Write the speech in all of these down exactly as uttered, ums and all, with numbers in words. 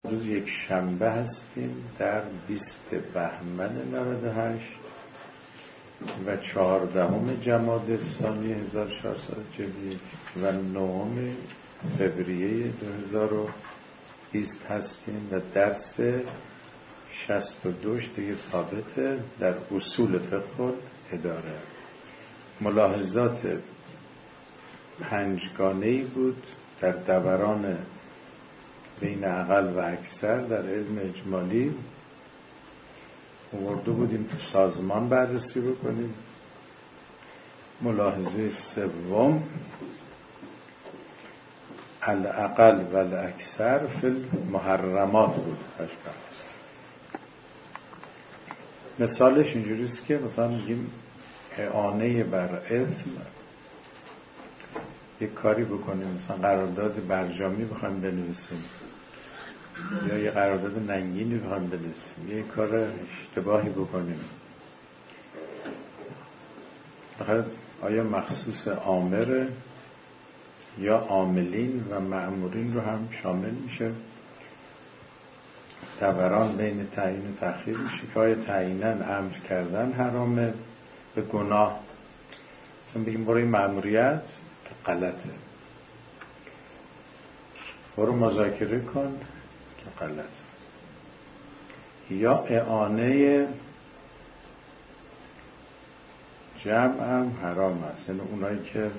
روز یک شنبه هستیم در بیست بهمن نود و هشت و چهاردهم جمادی الثانی هزار و چهارصد و چهل و یک و نهم فوریه دو هزار و بیست هستیم و درس شصت و دو دیگه ثابته در اصول فقه الاداره. ملاحظات پنجگانه‌ای بود در دوران بین اقل و اکثر در علم اجمالی آورده بودیم تو سازمان بررسی بکنیم. ملاحظه سوم الاقل و الاکثر فی المحرمات بود. مثالش اینجوریست که مثلا میگیم اعانه بر اثم، یک کاری بکنیم، مثلا قرارداد برجامی بخوایم بنویسیم یا یه قرارداد ننگینی بخوایم بنویسیم، یه کار اشتباهی بکنیم، بخاطر آیا مخصوص آمر یا عاملین و مأمورین رو هم شامل میشه؟ دوران بین تعیین و تأخیر میشه که آیا تعییناً امر کردن حرامه به گناه، مثلا بگیم برای مأموریت غلطه، برو مذاکره کن که غلطه، یا اعانه جمع هم حرام است، یعنی اونایی که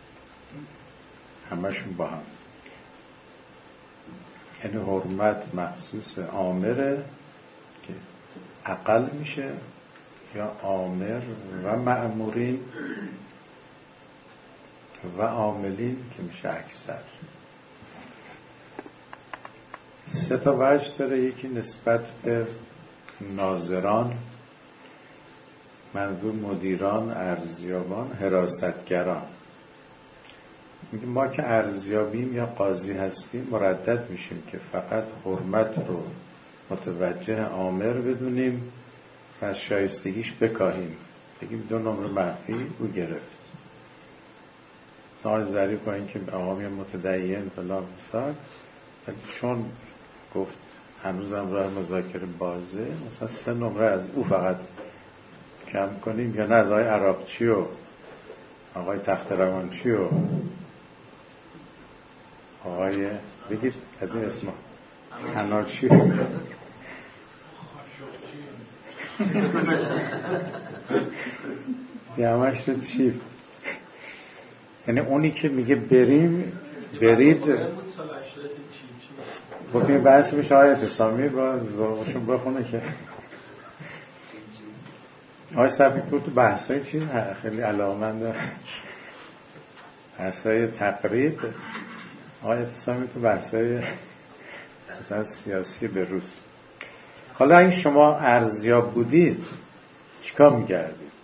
همشون با هم، یعنی حرمت مخصوص آمره که اقل میشه یا آمر و مأمورین و عاملین که میشه اکثر. سه تا وجه داره. یکی نسبت به ناظران، منظور مدیران، ارزیابان، حراستگران. میگه ما که ارزیابیم یا قاضی هستیم مردد میشیم که فقط حرمت رو متوجه آمر بدونیم و از شایستگیش بکاهیم، بگیم دو نمره منفی او گرفت. ساز ظریف با این که آقا میان متدین فلان فساد، چون گفت هنوزم راه مذاکره بازه، مثلا سه نمره از او فقط کم کنیم، یا نه از آقای عراقچی و آقای تخت روانچی و آقای بگید از این اسم حناچی دیمش رو چی، یعنی اونی که میگه بریم برید بکنیم بحث میشه آیت سامی با ذوقشون بخونه که آقای صفی بود تو بحثای چی خیلی علاقه‌مند، بحثای تقریب. آقای سامی تو بحثای مثلا سیاسی به روز. حالا این شما ارزیاب بودید چیکار می‌کردید؟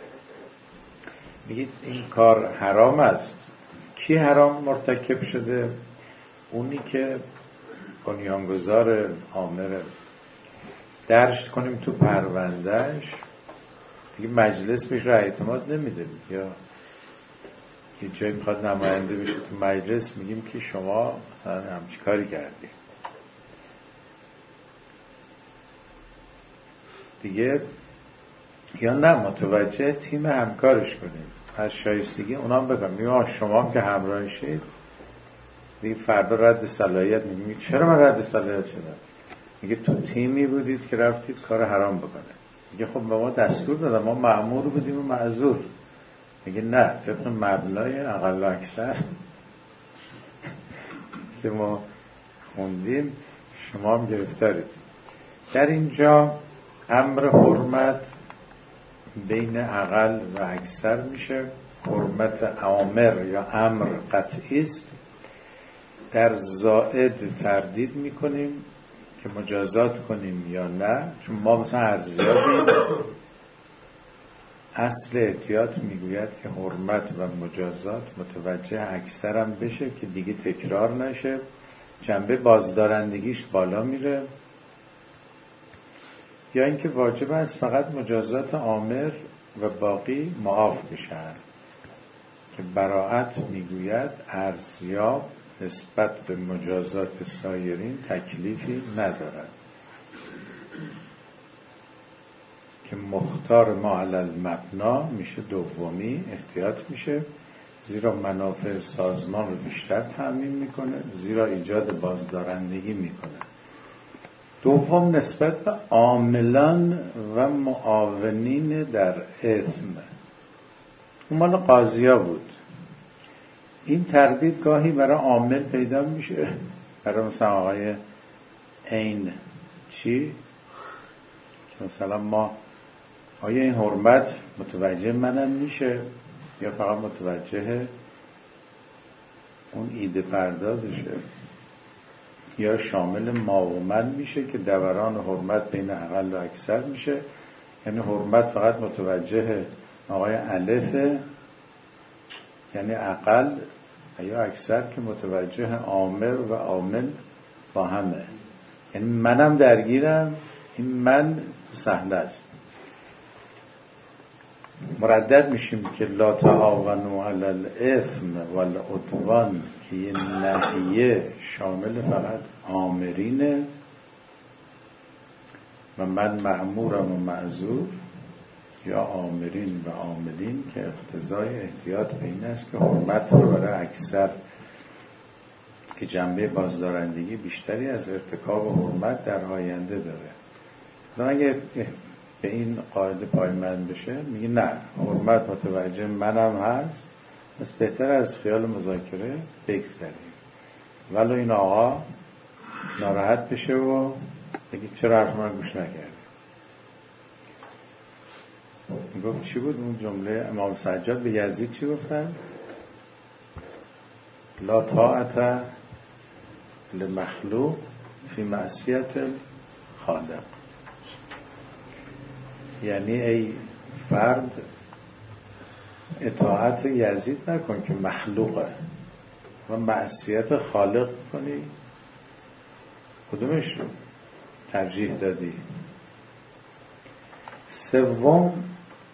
میگید این کار حرام است. کی حرام مرتکب شده؟ اونی که بنیانگذار آمر درج کنیم تو پروندهش، دیگه مجلس بهش رأی اعتماد نمیده، یا یه جایی میخواد نماینده بشه تو مجلس میگیم که شما مثلا همچی کاری کردی، دیگه یا نه متوجه تیم همکارش کنیم، از شایستگی اونام بگم، میگم شما هم که همراهشید دیگه فردا رد صلاحیت. میگم چرا من رد صلاحیت شدم؟ میگه تو تیمی بودید که رفتید کار حرام بکنه. میگه خب به ما دستور دادن، ما مأمور بودیم و معذور. میگه نه، طبق مبنای اقل و اکثر که ما خوندیم شما هم گرفتارید. در اینجا امر حرمت بین اقل و اکثر میشه. حرمت آمر یا امر قطعی است. در زائد تردید میکنیم که مجازات کنیم یا نه، چون ما مثلا ارزیابیم. اصل احتیاط میگوید که حرمت و مجازات متوجه اکثرم بشه که دیگه تکرار نشه، جنبه بازدارندگیش بالا میره، یا اینکه واجب است فقط مجازات آمر و باقی معاف بشن که براءت میگوید ارزیاب نسبت به مجازات سایرین تکلیفی ندارد که مختار ما علی المبنا میشه دومی، احتیاط میشه، زیرا منافع سازمان رو بیشتر تأمین میکنه، زیرا ایجاد بازدارندگی میکنه. دوم نسبت به عاملان و معاونین در اثم، اون مال قاضیا بود. این تردید گاهی برای عامل پیدا میشه، برای مثلا آقای عین چی که مثلا ما آیا این حرمت متوجه منم میشه یا فقط متوجه اون ایده پردازشه، یا شامل ما و من میشه که دوران حرمت بین اقل و اکثر میشه، یعنی حرمت فقط متوجه آقای الفه یعنی اقل، یا اکثر که متوجه آمر و عامل با همه، یعنی منم درگیرم، این من سهل است. مردد میشیم که لا تعاونوا علی الاثم والعدوان که یه نهیه شامل فقط آمرینه و من مأمورم و معذور، یا آمرین و عاملین که اقتضای احتیاط به این است که حرمت رو برای اکثر که جنبه بازدارندگی بیشتری از ارتکاب حرمت در آینده داره. و اگه به این قاعده پایمند بشه میگه نه، حرمت متوجه منم هست، بس بهتر از خیال مذاکره بگذاریم، ولو این آقا ناراحت بشه و بگه چرا حرف من گوش نکردی. گفت چی بود اون جمله امام سجاد به یزید؟ چی گفتن؟ لا طاعت لمخلوق فی معصیت الخالق، یعنی ای فرد اطاعت یزید نکن که مخلوقه و معصیت خالق کنی، کدومش رو ترجیح دادی؟ سوم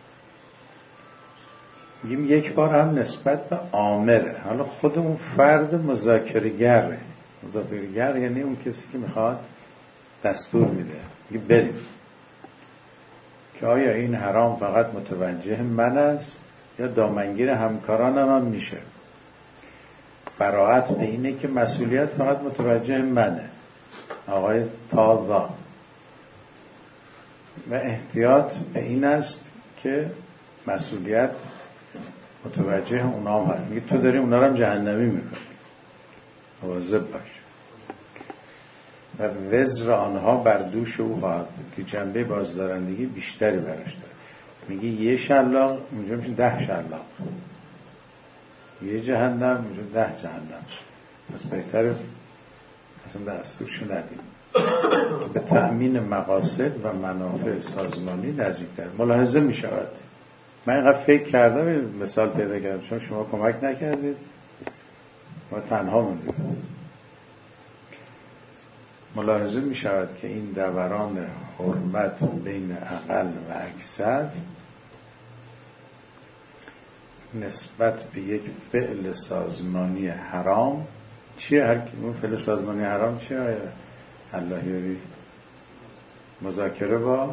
میگیم یک بار هم نسبت به آمره، حالا خود اون فرد مذاکره‌گره، مذاکره‌گر یعنی اون کسی که میخواد دستور میده، میگه بریم، که آیا این حرام فقط متوجه من است یا دامنگیر همکارانم هم میشه. براءت به اینه که مسئولیت فقط متوجه منه، آقای تازا، و احتیاط به این است که مسئولیت متوجه اونا هم هست. میگه تو داری اونا رو هم جهنمی میکنی، مواظب باش. و وزر آنها بر دوش او خواهد بود که جنبه بازدارندگی بیشتری براش داره. میگه یه شلاق اونجا میشه ده شلاق، یه جهنم اونجا ده جهنم، پس بهتره اصلا دستورشو ندیم به تأمین مقاصد و منافع سازمانی نزدیکتر. ملاحظه میشود من اینقدر فکر کردم مثال پیدا کردم، چون شما کمک نکردید ما تنها موندیم. ملاحظه می شود که این دوران حرمت بین اقل و اکثر نسبت به یک فعل سازمانی حرام چیه؟ هر اون فعل سازمانی حرام چیه؟ آیا اللهیاری مذاکره با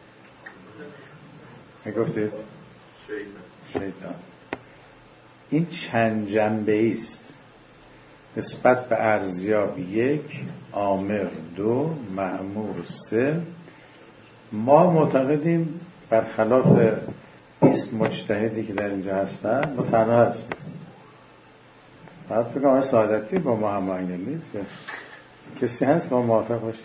میگفتید شیطان. این چند جنبه است نسبت به ارزیاب یک، آمر دو، مأمور سه. ما معتقدیم برخلاف بیست مجتهدی که در اینجا هستن ما تنها هستیم. فقط فکر کنم سعادتی با ما هماهنگ نیست، کسی هست با موافق باشه؟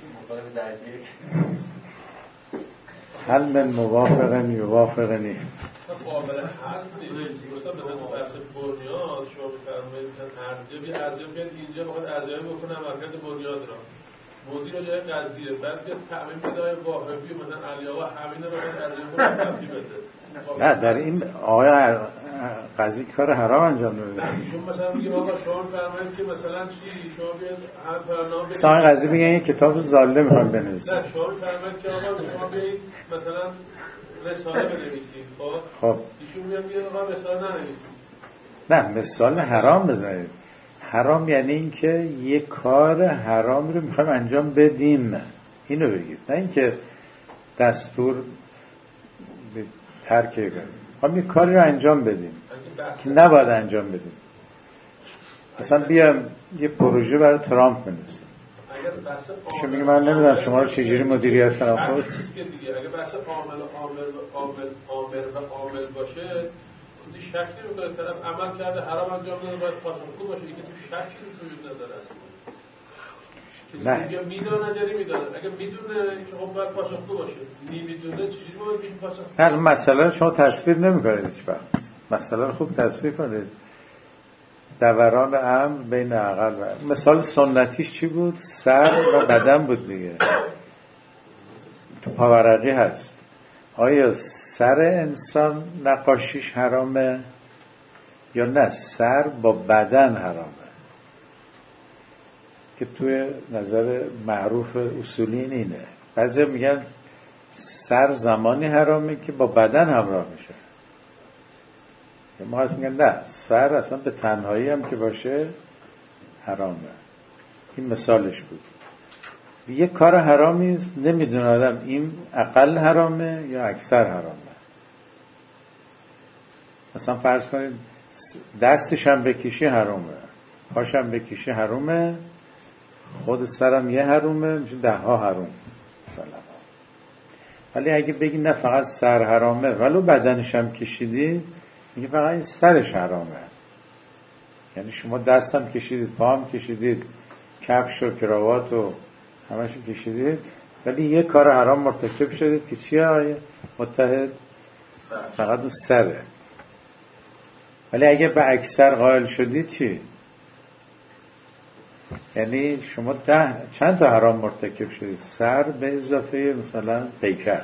هل من موافقن یوافقنی؟ قابل حل نیست. دوستان به بحث بنیاد شما بفرمایید ارزیابی ارزیابی بیاد اینجا بخواد ارزیابی بکنه عملکرد بنیاد را موضوع رو جای قضیه بعد بیاد تعمیم بدای واهبی مثلا علی آقا همین رو باید ارزیابی کنه تفصیل بده. نه در این آقای قضیه کار حرام انجام نمیده. چون مثلا میگه آقا شما فرمایید که مثلا چی شما بیاد هم فرنا مثلا آقای قضیه میگن یک کتاب زاله میخوام بنویسن. نه شما فرمایید که آقا شما بیاید مثلا رساله بنویسید. خب خب ایشون میاد میگه آقا رساله ننویسید. نه مثال حرام بزنید. حرام یعنی این که یه کار حرام رو میخوایم انجام بدیم، اینو بگید، نه اینکه دستور به ترک کنیم، میخوایم یه کاری رو انجام بدیم که نباید انجام بدیم. مثلا بیام یه پروژه برای ترامپ بنویسیم، شما میگه من نمیدونم شما رو چجوری مدیریت کنم. خود اگه بحث عامل و عامل و عامل عامل و عامل باشه، کسی شکی رو داره طرف عمل کرده حرام انجام داده باید پاسخگو باشه، دیگه تو شکی رو وجود نداره اصلا. کسی میگه میدونه جری میدونه، اگه میدونه که خب باید پاسخگو باشه، نمیدونه چجوری باید بگیم پاسخگو؟ نه مسئله رو شما تصویر نمی‌کنید هیچ وقت. مسئله رو خوب تصویر کنید. دوران امر بین عقل و مثال سنتیش چی بود؟ سر و بدن بود دیگه. تو پاورقی هست. آیا سر انسان نقاشیش حرامه یا نه سر با بدن حرامه؟ که توی نظر معروف اصولی اینه. بعضی میگن سر زمانی حرامه که با بدن همراه میشه. ما هست میگن نه، سر اصلا به تنهایی هم که باشه حرامه. این مثالش بود. یه کار حرامی است، نمیدونه آدم این اقل حرامه یا اکثر حرامه. مثلا فرض کنید دستش هم بکشی حرامه، پاش هم بکشی حرامه، خود سرم یه حرامه، میشه ده ها حرام مثلا. ولی اگه بگی نه فقط سر حرامه ولو بدنش هم کشیدی، میگه فقط این سرش حرامه. یعنی شما دست هم کشیدید، پا هم کشیدید، کفش و کراوات و همش کشیدید، ولی یه کار حرام مرتکب شدید که چیه آیه متحد؟ سر. فقط اون سره. ولی اگه به اکثر قائل شدید چی؟ یعنی شما ده چند تا حرام مرتکب شدید؟ سر به اضافه مثلا پیکر،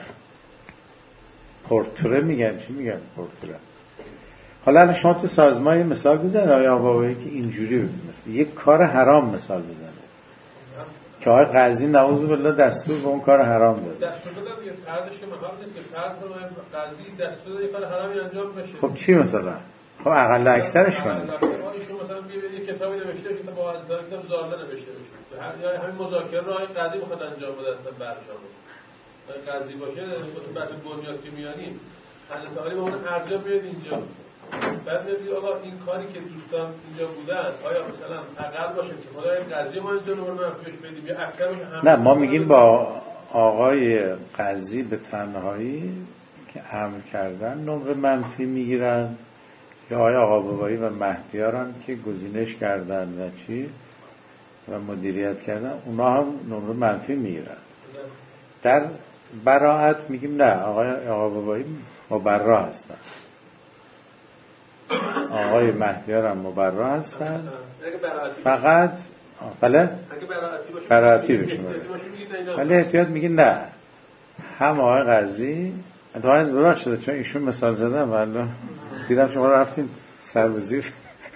پورتره میگن، چی میگن پورتره؟ حالا الان شما تو سازمان مثال بزنید آیا آبایی که اینجوری مثلا یک کار حرام مثال بزنید که آقای قاضی نعوذ بالله دستور به اون کار حرام داد. دستور دادم یه فردش که مهم نیست که فرد قاضی دستور داد یه کار حرامی انجام بشه. خب چی مثلا؟ خب اقل اکثرش کنید. ایشون مثلا یه کتابی نوشته که با از دار کتاب زالده نوشته بشه. هر یا همین مذاکره رو آقای قاضی بخواد انجام بده اصلا برشام. قاضی باشه تو بحث بنیاد که میانیم حل تعالی به اون ارجاع بیاد اینجا. بعد میگه آقا این کاری که دوستان اینجا بودن آیا مثلا اقل باشه که خدای قاضی ما اینجا رو منفیش بدیم یا اکثر باشه؟ نه ما میگیم با آقای قاضی به تنهایی که امر کردن نمره منفی میگیرن، یا آقای آقا بابایی و مهدیارن که گزینش کردن و چی و مدیریت کردن، اونا هم نمره منفی میگیرن. در براءت میگیم نه، آقای آقا بابایی مبرا هستن، آقای مهدیار هم مبرا هستن، فقط بله براعتی بشه. ولی احتیاط میگه نه، هم آقای قاضی اتفاقا از ببخش شده چون ایشون مثال زدم ولی دیدم شما رفتین سر و زیر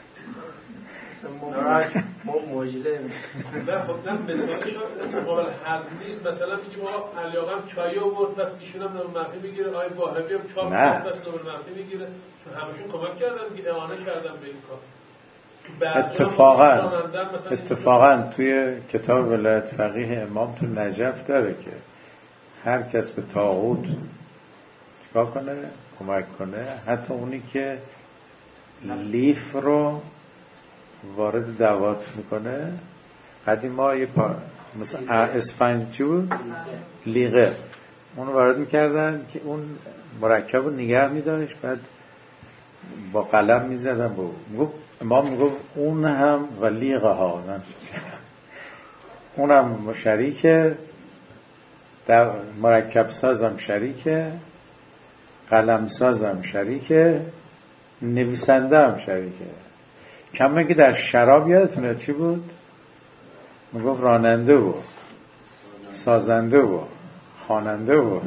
ما مجله نه خب نه مثالش قابل حذف نیست. مثلا میگیم آقا علی آقا هم چای آورد پس ایشون هم نمره منفی میگیره، آقای واهبی هم چای آورد پس نمره منفی میگیره، چون همشون کمک کردن که اعانه کردن به این کار. اتفاقا اتفاقا توی کتاب ولایت فقیه امام تو نجف داره که هر کس به طاغوت چیکار کنه کمک کنه، حتی اونی که لیف رو وارد دوات میکنه. قدیم ما یه پا مثلا اسفنج بود لیغه اون رو وارد میکردن که اون مرکب رو نگه میداشت، بعد با قلم میزدن با میگفت امام میگفت اون هم و لیغه ها اون هم شریکه، در مرکب سازم شریکه، قلم سازم شریکه، نویسنده هم شریکه. کمه که در شراب یادتونه چی بود؟ میگفت راننده بود، سازنده بود، خواننده بود،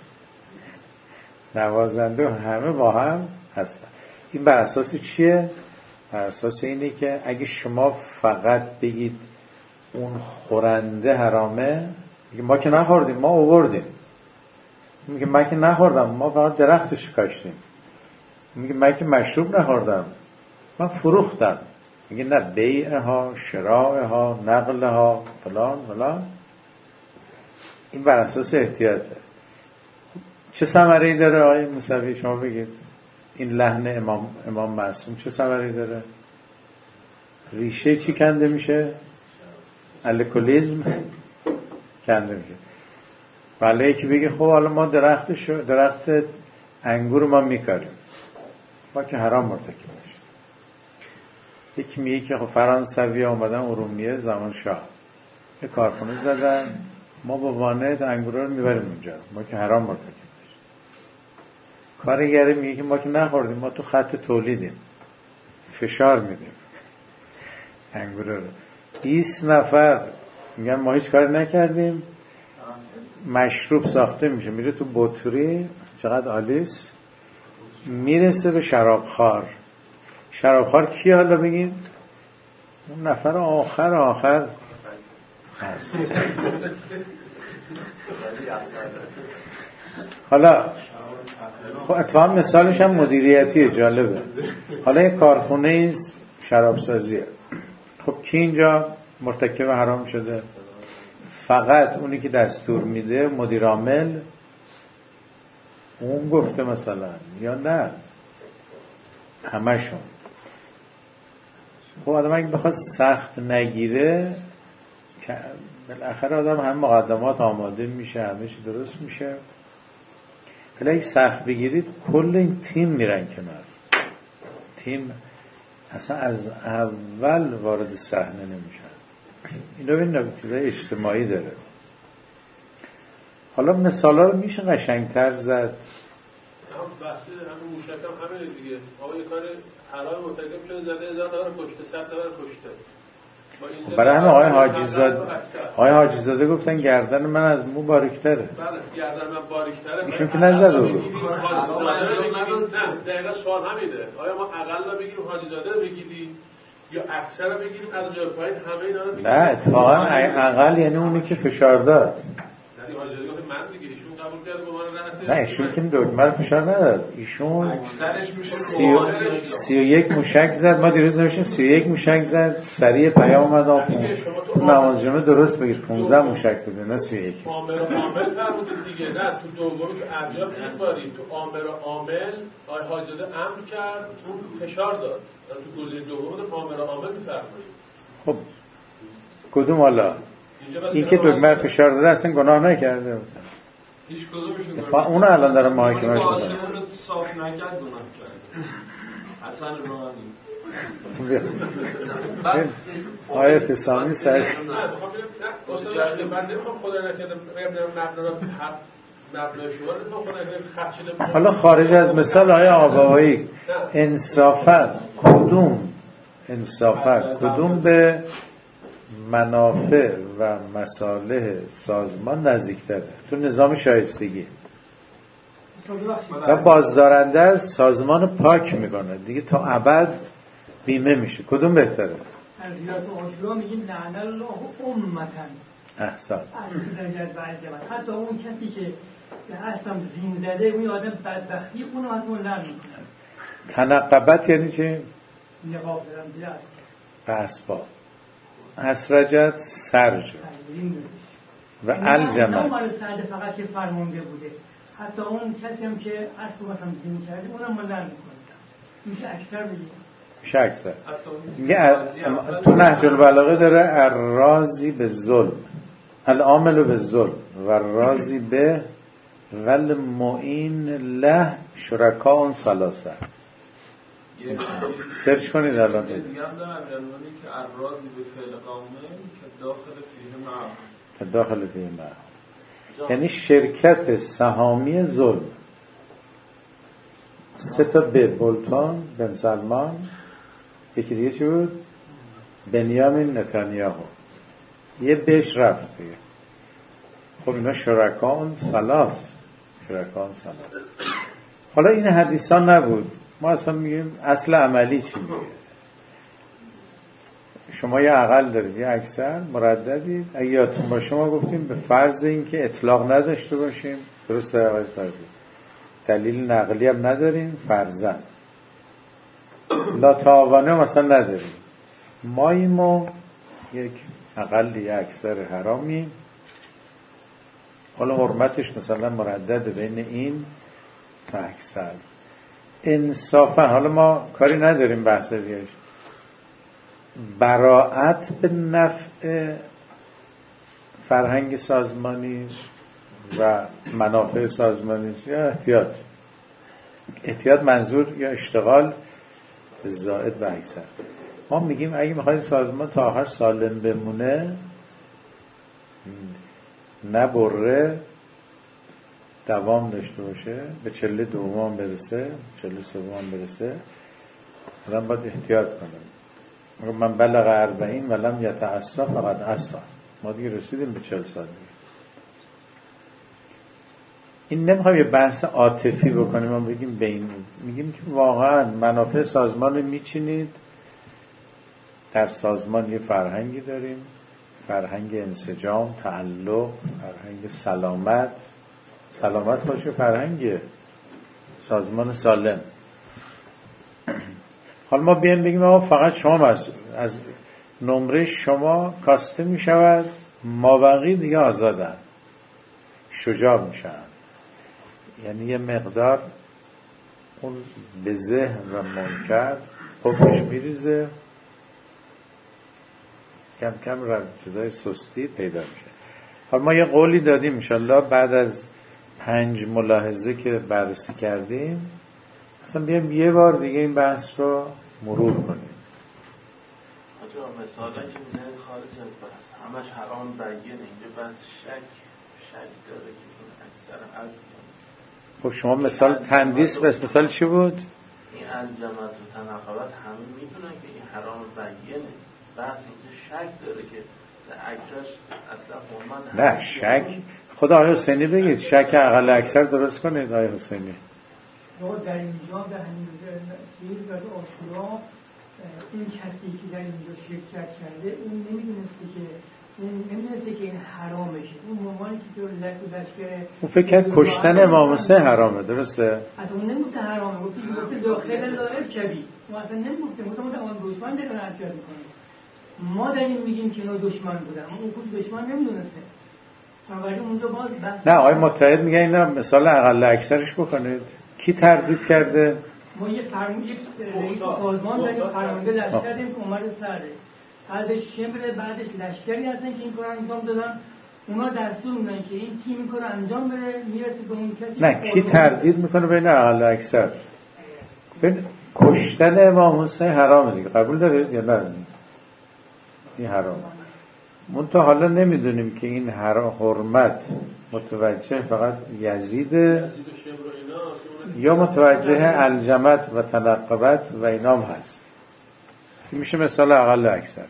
نوازنده بود، همه با هم هستن. این بر اساس چیه؟ بر اساس اینه که اگه شما فقط بگید اون خورنده حرامه، میگه ما که نخوردیم ما آوردیم، میگه من که نخوردم ما فقط درختش کاشتیم، میگه من که مشروب نخوردم من فروختم، میگه نه بیعها، شراعها، نقلها، فلان فلان. این بر اساس احتیاطه. چه ثمره‌ای داره آقای موسوی شما بگید؟ این لحن امام امام معصوم چه ثمره‌ای داره؟ ریشه چی کنده میشه؟ الکلیزم کنده میشه. بله یکی بگه خب حالا ما درخت شو درخت انگور ما میکاریم، ما که حرام مرتکب میشیم. یکی میگه که خب فرانسوی ها اومدن ارومیه زمان شاه یه کارخونه زدن، ما با وانت انگورا رو میبریم اونجا، ما که حرام مرتکب میشیم. کارگری میگه که ما که نخوردیم، ما تو خط تولیدیم، فشار میدیم انگورا رو. بیست نفر میگن ما هیچ کاری نکردیم، مشروب ساخته میشه، میره تو بطری، چقدر عالیست، میرسه به شرابخوار. شرابخوار کی حالا بگید؟ اون نفر آخر آخر هست. حالا خب اتفاقا مثالش هم مدیریتی جالبه. حالا یک کارخونه ایست شرابسازیه، خب کی اینجا مرتکب حرام شده؟ فقط اونی که دستور میده، مدیر عامل، اون گفته مثلا، یا نه همشون. خب آدم اگه بخواد سخت نگیره، بالاخره آدم هم مقدمات آماده میشه، همه چی درست میشه. ولی اگه سخت بگیرید کل این تیم میرن کنار. تیم اصلا از اول وارد صحنه نمیشن. اینو به نکته اجتماعی داره. حالا مثالا رو میشه قشنگتر زد. بحث همین موشک هم همین دیگه. آقا یه کار حلال مرتکب شده، زده هزار نفر کشته، صد نفر کشته. برای همه آقای حاجی زاده آقای حاجی زاده گفتن گردن من از مو باریک‌تره. بله گردن من باریک‌تره. ایشون که نزده بود. نه دقیقاً سوال همیده. آیا ما اقل رو بگیریم حاجی زاده رو بگیریم یا اکثر رو بگیریم از جای پایین همه اینا رو بگیریم؟ نه اتفاقا اقل یعنی اونی که فشار داد. یعنی حاجی زاده گفت من دیگه ایشون قبول کرد به من رأس. نه ایشون که دکمه رو فشار نداد. ایشون سی و یک موشک زد. ما دیروز نوشتیم سی و یک موشک زد، سریع پیام اومد تو نماز جمعه درست بگید پانزده موشک بوده نه سی و یک. عامل و عامل فرمودید دیگه. نه تو دومی تو ارجاب این باری تو عامل و عامل آقای حاجی زاده امر کرد، اون فشار داد. تو گزینه دوم تو عامل و عامل می‌فرمایید. خب کدوم حالا؟ این که دکمه فشار داده اصلا گناه نکرده مثلا. هیچ کدومشون اتفاقا اون الان داره محاکمه‌اش می‌کنه. آسمون رو صاف نکرد گناه کرد. حسن روحانی. آیت سامی سر حالا خارج از مثال های آقابایی انصافا کدوم انصافا کدوم به منافع و مصالح سازمان نزدیکتره تو نظام شایستگی؟ و بازدارنده از سازمان پاک میکنه دیگه تا ابد بیمه میشه. کدوم بهتره؟ از زیارت عاشورا میگیم لعن الله امتن احسان اسرجت و الجمل. حتی اون کسی که اصلا زین زده اون آدم بدبختی اونو حتما لعن میکنه. تنقبت یعنی چی؟ نقاب دارم دیده است به اسباب. اسرجت سرج و الجمل نه مال سرد فقط که فرمانده بوده، حتی اون کسی هم که اصل مثلا زین کرده اونم ما لعن میکنه. میشه اکثر بگیم میشه اکثر. میگه تو نهج البلاغه داره الرازی به ظلم، العامل به ظلم و الرازی به ول معین له شرکاء ثلاثه. سرچ کنید الان. دیگه هم دارم عنوانی که الرازی به فعل قامه که داخل فیه معه که داخل فیه معه یعنی شرکت سهامی ظلم. سه تا به بولتون، بن سلمان، یکی دیگه چی بود؟ بنیامین نتانیاهو. یه بهش رفت دیگه. خب اینا شرکان ثلاث شرکان ثلاث. حالا این حدیثان نبود، ما اصلا میگیم اصل عملی چی میگه. شما یه اقل دارید یه اکثر مرددید. اگه یادتون باشه ما گفتیم به فرض این که اطلاق نداشته باشیم، درسته آقای صاحبی، دلیل نقلی هم نداریم، فرضاً لا تعاونه مثلا نداریم، ماییم و یک اقل یا اکثر حرامی، حالا حرمتش مثلا مردد بین این تا اکثر. انصافا حالا ما کاری نداریم بحث دیگهش، براعت به نفع فرهنگ سازمانی و منافع سازمانی یا احتیاط. احتیاط منظور یا اشتغال به زائد و اکثر. ما میگیم اگه میخواید سازمان تا آخر سالم بمونه، نه بره دوام داشته باشه، به چله دوم برسه، چله سوم برسه، آدم باید احتیاط کنه. من بلغ اربعین ولم یتعصا فقط عصا. ما دیگه رسیدیم به چل سال دیگه. این نمیخوایم یه بحث عاطفی بکنیم، ما بگیم بین، میگیم که واقعا منافع سازمان رو میچینید. در سازمان یه فرهنگی داریم، فرهنگ انسجام، تعلق، فرهنگ سلامت. سلامت باشه فرهنگه سازمان سالم. حالا ما بیایم بگیم آقا فقط شما از, از نمره شما کاسته می شود، ما بقیه دیگه آزادن، شجاع میشن. یعنی یه مقدار اون به ذهن و منکر حکمش میریزه، کم کم رو چیزای سستی پیدا میشه. حالا ما یه قولی دادیم انشالله بعد از پنج ملاحظه که بررسی کردیم اصلا بیایم یه بار دیگه این بحث رو مرور کنیم. آجا مثاله که میزنید خارج از بحث همش حرام بیانه، اینجا بحث شک شک داره که این اکثر هست. خب شما مثال تندیس بس مثال چی بود؟ این انجمت و تناقضات همه میدونن که این حرام بیانه، بحث اینجا شک داره که اکثرش اصلا حرمت. نه شک، خدا آقای حسینی بگید شک اقل اکثر درست کنید آقای حسینی. در اینجا در همین چیز در آشورا این کسی که در اینجا شرکت کرده اون نمیدونسته که اون نمیدونسته که این حرام بشه. اون مومانی که تو لشکر اون فکر کرد کشتن امام حسین حرامه، درسته؟ اصلا اون نمیگفته حرامه، گفته گفته داخل لایق کبی. اون اصلا نمیگفته، گفته اون دشمن داره حرکت میکنه. ما داریم میگیم که اینا دشمن بودن، اون خود دشمن نمیدونسته. نه آقای متحد میگن اینا مثال اقل اکثرش بکنید. کی تردید کرده؟ ما یه فرمون یک رئیس سازمان داریم، فرمانده لشکر داریم که اومده سره، بعدش شمره، بعدش لشکری هستن که این کار انجام دادن. اونا دستور میدن که این تیم این کار انجام بده، میرسه به اون کسی. نه کی تردید میکنه بین اقل اکثر؟ ببین کشتن امام حسین حرامه دیگه، قبول دارید یا نه؟ این حرامه. منتها حالا نمیدونیم که این حرمت متوجه فقط یزیده یا متوجه الجمت و تنقبت و اینام هست. این میشه مثال اقل اکثر.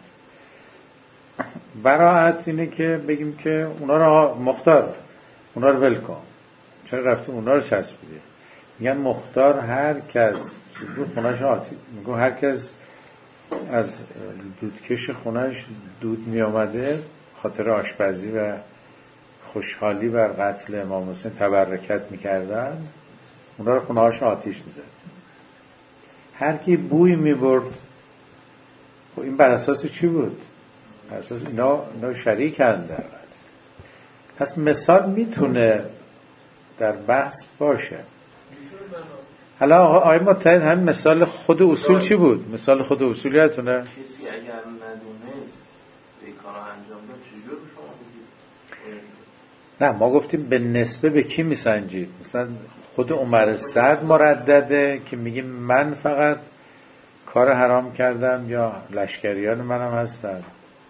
براعت اینه که بگیم که اونا رو مختار، اونا رو ول کن، چرا رفتی اونا رو چسبیده؟ میگن مختار هر کس دو خونهش آتی، میگن هر کس از دودکش خونهش دود می آمده خاطر آشپزی و خوشحالی بر قتل امام حسین تبرکت می کردن، اونا رو خونه هاش آتیش می زد. هر کی بوی می برد، خب این بر اساس چی بود؟ بر اساس اینا, اینا شریکن در قتل. پس مثال میتونه در بحث باشه. حالا آقای متحد همین مثال خود اصول چی بود؟ مثال خود اصول یادتونه؟ کسی اگر ندونست این کار انجام داد چجور شما بگید؟ نه ما گفتیم به نسبه به کی میسنجید. مثلا خود عمر سعد مردده که میگیم من فقط کار حرام کردم یا لشکریان منم هستن.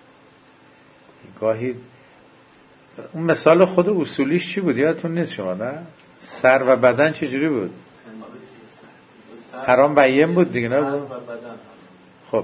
گاهی اون مثال خود اصولیش چی بود؟ یادتون نیست شما نه؟ سر و بدن چجوری بود؟ حرام بیان بود دیگه نه بود؟ خب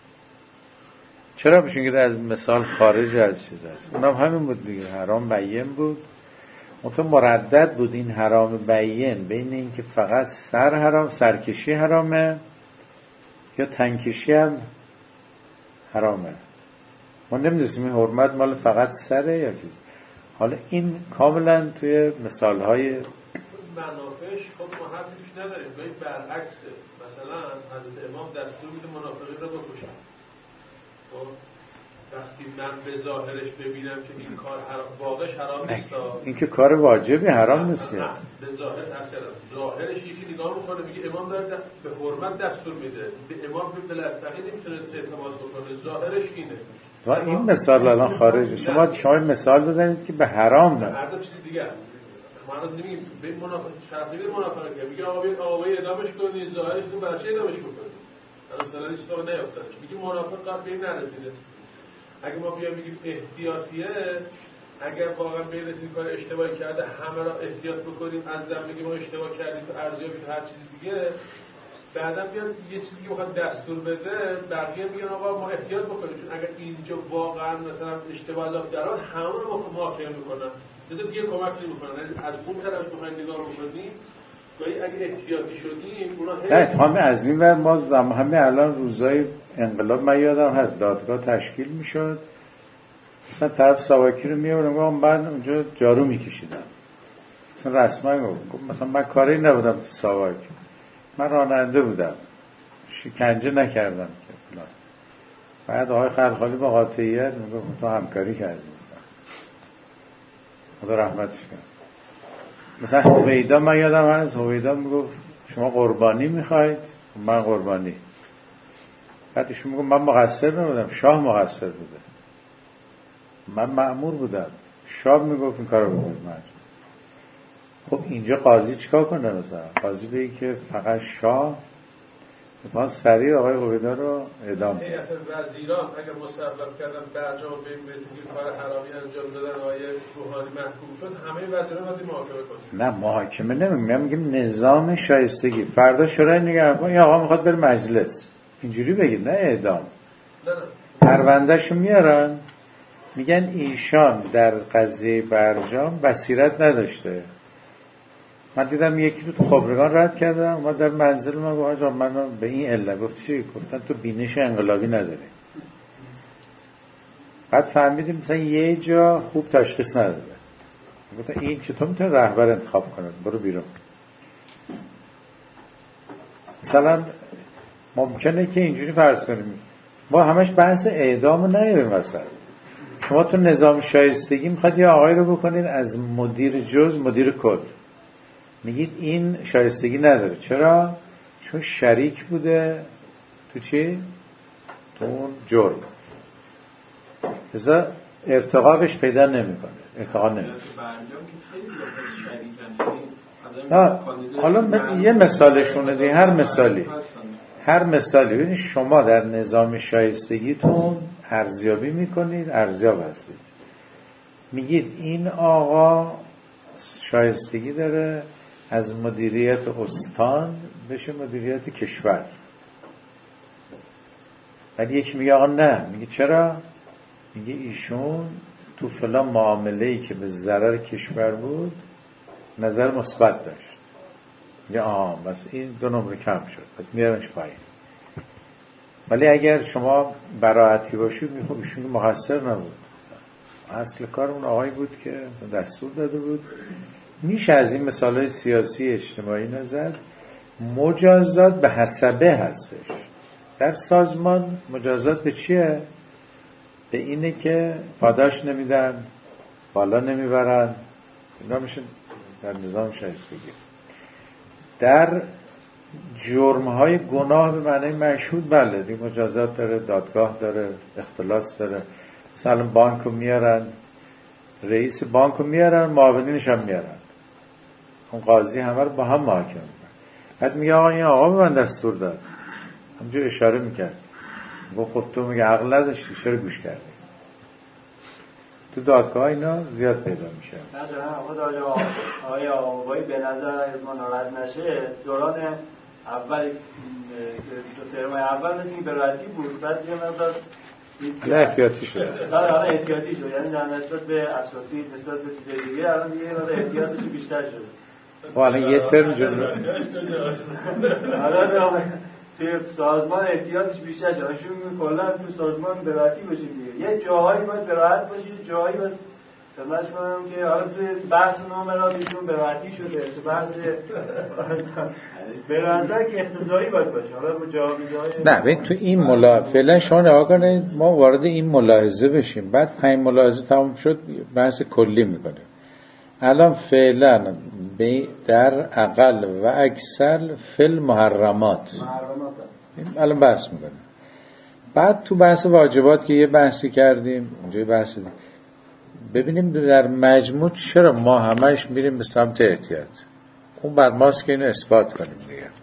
چرا بشون که از مثال خارج از چیز هست؟ اونم همین بود دیگه، حرام بیان بود. منطقه مردد بود این حرام بیان بین این که فقط سر حرام، سرکشی حرامه یا تنکشی هم حرامه. ما نمیدونستیم این حرمت مال فقط سره یا چیز. حالا این کاملا توی مثالهای منافعش خب ما حرفی توش نداریم، ولی برعکسه. مثلا حضرت امام دستور میده منافقین رو بکشن، وقتی من به ظاهرش ببینم که این کار حرام، واقعش حرام نیست، این که کار واجبی حرام نیست. به ظاهر اصلا ظاهرش یکی نگاه میکنه میگه امام داره به حرمت دستور میده، به امام به بلافقی نمیتونه اعتماد بکنه، ظاهرش اینه. و این مثال الان خارجه، شما شما مثال بزنید که به حرام نه، هر دو چیز دیگه است. ما نمیگیم به منافق شرطی منافقه که میگه آقا بیاید آقای ادامش کنید، ظاهرش رو برای چی ادامش بکنید؟ مثلا هیچ تو نیافتادش. میگه منافق قبل به این نرسیده. اگه ما بیایم بگیم احتیاطیه، اگر واقعا به این رسید کار اشتباهی کرده همه را احتیاط بکنیم، از دم بگیم ما اشتباه کردیم تو ارزیابی تو هر چیز دیگه، بعدم بیاد یه چیزی که بخواد دستور بده، بقیه میگن آقا ما احتیاط بکنیم، چون اگر اینجا واقعا مثلا اشتباه از درات همه رو محاکمه میکنن، مثلا دیگه کمک نمیکنن. از اون طرف بخواید نگاه بکنیم، گاهی اگه احتیاطی شدیم اونا نه اتهام از این ور ما زم همه الان روزای انقلاب من یادم هست دادگاه تشکیل میشد، مثلا طرف ساواکی رو میآورد میگم من اونجا جارو میکشیدم، مثلا رسما گفت مثلا من کاری نبودم تو ساواک، من راننده بودم، شکنجه نکردم که فلان. بعد آقای خلخالی با قاطعیت میگفت تو همکاری کردی، خدا رحمتش کنه. مثلا هویدا من یادم هست هویدا میگفت شما قربانی میخواید؟ من قربانی. بعدش میگفت من مقصر نبودم، شاه مقصر بوده، من مأمور بودم، شاه میگفت این کارو بکنید. من خب اینجا قاضی چیکار کنه؟ مثلا قاضی بگه که فقط شاه مثلا سریع آقای هویدا رو اعدام کنه. هیئت وزیران اگر مسبب کردن برجام به این بهتون کار حرامی انجام دادن آقای روحانی محکوم شد، همه وزیران باید محاکمه کنن. نه محاکمه نمیگم، میگم نظام شایستگی. فردا شورای نگهبان یا آقا میخواد بره مجلس، اینجوری بگید، نه اعدام. نه نه پروندهشو میارن میگن ایشان در قضیه برجام بصیرت نداشته. من دیدم یکی رو تو خبرگان رد کردم، ما در منزل من گفت آقا منو به این علت. گفت چی؟ گفتن تو بینش انقلابی نداری. بعد فهمیدیم مثلا یه جا خوب تشخیص نداده. گفتن این چطور میتونه رهبر انتخاب کنه؟ برو بیرون. مثلا ممکنه که اینجوری فرض کنیم ما همش بحث اعدامو نیاریم وسط. شما تو نظام شایستگی میخواد یه آقای رو بکنید از مدیر جز مدیر کل، میگید این شایستگی نداره. چرا؟ چون شریک بوده تو چی؟ تو اون جرم. لذا ارتقابش پیدا نمیکنه، ارتقا نمیکنه. حالا یه مثالشونه دی، هر مثالی هر مثالی ببینید شما در نظام شایستگیتون ارزیابی میکنید، ارزیاب هستید، میگید این آقا شایستگی داره از مدیریت استان بشه مدیریت کشور. ولی یکی میگه آقا نه، میگه چرا؟ میگه ایشون تو فلان معامله‌ای که به ضرر کشور بود نظر مثبت داشت. میگه آها بس این دو نمره کم شد، پس میارمش پایین. ولی اگر شما براحتی باشید میگه خب ایشون مقصر نبود، اصل کار اون آقایی بود که دستور داده بود. میشه از این مثالهای سیاسی اجتماعی نظر. مجازات به حسبه هستش. در سازمان مجازات به چیه؟ به اینه که پاداش نمیدن، بالا نمیبرن، اینا میشه در نظام شایستگی. در جرمهای گناه به معنی مشهود بله دیگه مجازات داره، دادگاه داره، اختلاس داره. مثلا بانک رو میارن، رئیس بانک رو میارن، معاونینش هم میارن، اون قاضی همه رو با هم محاکمه میکنه. بعد میگه آقا این آقا به من دستور داد، همجور اشاره میکرد. گفت خب تو میگه عقل نداشتی چرا گوش کردی؟ تو دادگاه اینا زیاد پیدا میشه. نه جناب آقا داجا آقای آقایی به نظر ما ناراحت نشه، دوران اول تو ترم اول مثل این براتی بود، بعد یه مقدار نه احتیاطی شده. نه الان احتیاطی شد، یعنی در نسبت به اساتید نسبت به چیز دیگه الان دیگه مقدار احتیاطش بیشتر شده. خب الان یه ترم جلو حالا توی سازمان احتیاطش بیشتر شد. شما کلا تو سازمان براتی باشید دیگه. یه جاهایی باید براحت باشید، جاهایی باید خدمتش کنم که حالا توی بحث نامراتیشون به راحتی شده، تو بحث به نظر که اختصاری باید باشه. حالا رو جا نه ببین تو این ملا فعلا شما نگاه کنید ما وارد این ملاحظه بشیم، بعد پنج ملاحظه تموم شد بحث کلی میکنیم. الان فعلا در اقل و اکثر فل محرمات الان بحث میکنیم. بعد تو بحث واجبات که یه بحثی کردیم اونجا یه بحثی دیم. ببینیم در مجموع چرا ما همش میریم به سمت احتیاط. اون بر ماست که اینو اثبات کنیم دیگه.